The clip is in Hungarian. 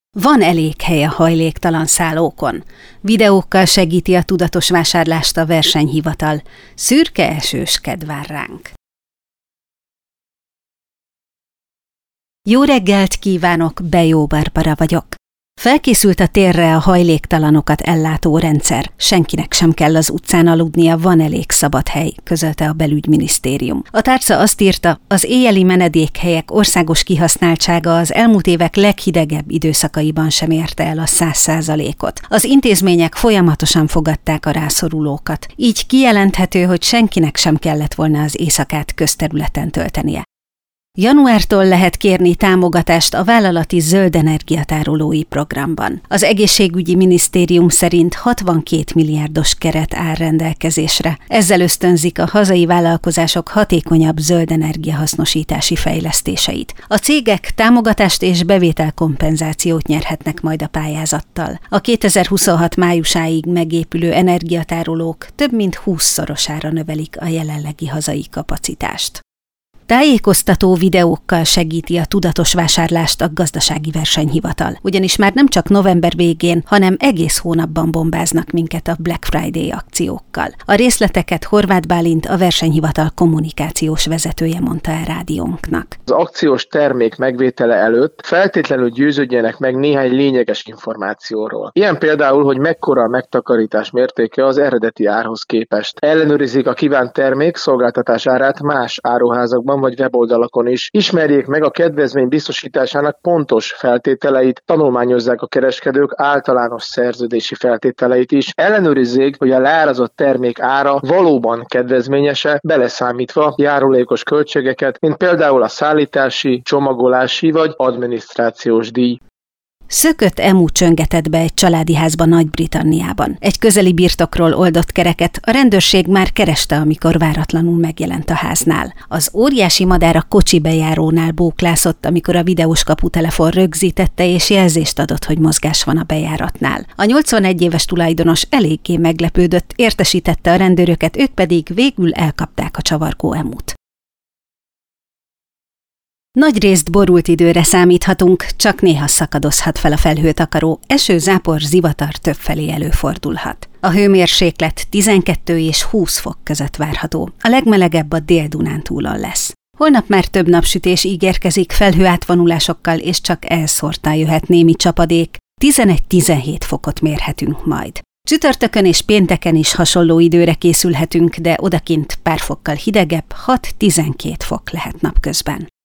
Van elég hely a hajléktalan szállókon. Videókkal segíti a tudatos vásárlást a versenyhivatal. Szürke esős kedv vár ránk. Jó reggelt kívánok, Bejó Barbara vagyok. Felkészült a térre a hajléktalanokat ellátó rendszer. Senkinek sem kell az utcán aludnia, van elég szabad hely, közölte a belügyminisztérium. A tárca azt írta, az éjjeli menedékhelyek országos kihasználtsága az elmúlt évek leghidegebb időszakaiban sem érte el a 100%-ot. Az intézmények folyamatosan fogadták a rászorulókat. Így kijelenthető, hogy senkinek sem kellett volna az éjszakát közterületen töltenie. Januártól lehet kérni támogatást a vállalati zöld energiatárolói programban. Az egészségügyi minisztérium szerint 62 milliárdos keret áll rendelkezésre. Ezzel ösztönzik a hazai vállalkozások hatékonyabb zöld energiahasznosítási fejlesztéseit. A cégek támogatást és bevételkompenzációt nyerhetnek majd a pályázattal. A 2026 májusáig megépülő energiatárolók több mint 20-szorosára növelik a jelenlegi hazai kapacitást. Tájékoztató videókkal segíti a tudatos vásárlást a gazdasági versenyhivatal, ugyanis már nem csak november végén, hanem egész hónapban bombáznak minket a Black Friday akciókkal. A részleteket Horváth Bálint, a versenyhivatal kommunikációs vezetője mondta el rádiónknak. Az akciós termék megvétele előtt feltétlenül győződjenek meg néhány lényeges információról. Ilyen például, hogy mekkora a megtakarítás mértéke az eredeti árhoz képest. Ellenőrizik a kívánt termék szolgáltatás árát más áruházakban vagy weboldalakon is. Ismerjék meg a kedvezmény biztosításának pontos feltételeit, tanulmányozzák a kereskedők általános szerződési feltételeit is. Ellenőrizzék, hogy a leárazott termék ára valóban kedvezményese, beleszámítva járulékos költségeket, mint például a szállítási, csomagolási vagy adminisztrációs díj. Szökött emu csöngetett be egy családi házba Nagy-Britanniában. Egy közeli birtokról oldott kereket a rendőrség már kereste, amikor váratlanul megjelent a háznál. Az óriási madár a kocsi bejárónál bóklászott, amikor a videós kaputelefon rögzítette és jelzést adott, hogy mozgás van a bejáratnál. A 81 éves tulajdonos eléggé meglepődött, értesítette a rendőröket, ők pedig végül elkapták a csavargó emut. Nagyrészt borult időre számíthatunk, csak néha szakadozhat fel a felhőtakaró, eső, zápor, zivatar többfelé előfordulhat. A hőmérséklet 12 és 20 fok között várható, a legmelegebb a Dél-Dunántúlon lesz. Holnap már több napsütés ígérkezik felhőátvonulásokkal, és csak elszórtan jöhet némi csapadék, 11-17 fokot mérhetünk majd. Csütörtökön és pénteken is hasonló időre készülhetünk, de odakint pár fokkal hidegebb, 6-12 fok lehet napközben.